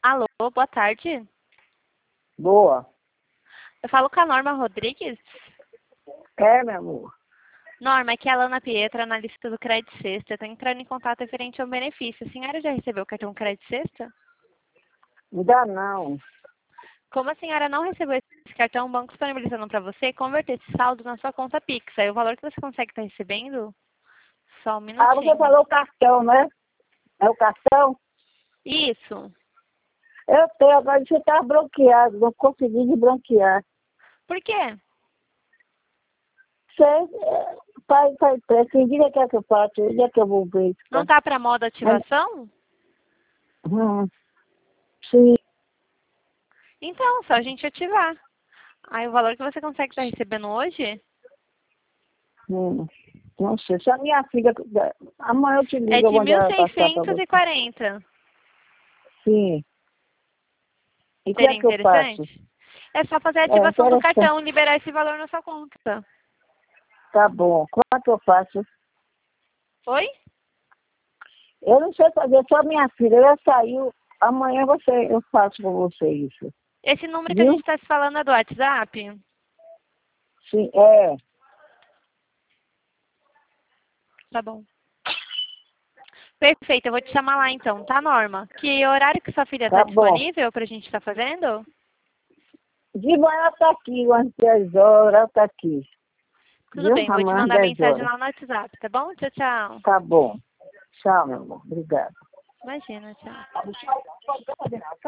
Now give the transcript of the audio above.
Alô, boa tarde. Boa. Eu falo com a Norma Rodrigues. É, meu amor. Norma, aqui é a Lana Pietra, analista do Crédito Sexta. Estou entrando em contato referente ao benefício. A senhora já recebeu o cartão Crédito Sexta? Ainda não. Como a senhora não recebeu esse cartão, o banco disponibilizando para você converter esse saldo na sua conta Pix. Aí o valor que você consegue estar recebendo, só um Ah, você minutinho. falou cartão, né? É o cartão? Isso. Eu tenho, agora você está bloqueado, não consegui desbloquear. Por quê? Você faz pressa, que dia que é que eu faço? Que dia que eu vou ver isso? Não tá para modo ativação? Hum, sim. Então, só a gente ativar. Aí o valor que você consegue estar recebendo hoje Hum, não sei. Se a minha filha... Amanhã eu te é ligo, eu de vou mil mandar passar para seiscentos e você. quarenta. Sim. E o que é Seria que eu faço? interessante? É só fazer a É ativação do interessante. cartão e liberar esse valor na sua conta. Tá bom. Como é que eu faço? Oi? Eu não sei fazer, só minha filha. Ela saiu. Amanhã eu faço com você isso. Esse número que a gente Viu? está se falando é do WhatsApp? Sim, é. Tá bom. Perfeito, eu vou te chamar lá então, tá, Norma? Que horário que sua filha está Tá bom. disponível pra gente estar fazendo? De manhã ela tá aqui, umas 10 horas, ela tá aqui. Tudo Viu? bem, vou te Amanhã às mandar 10 mensagem horas. lá no WhatsApp, tá bom? Tchau, tchau. Tá bom. Tchau, meu amor. Obrigada. Imagina, tchau.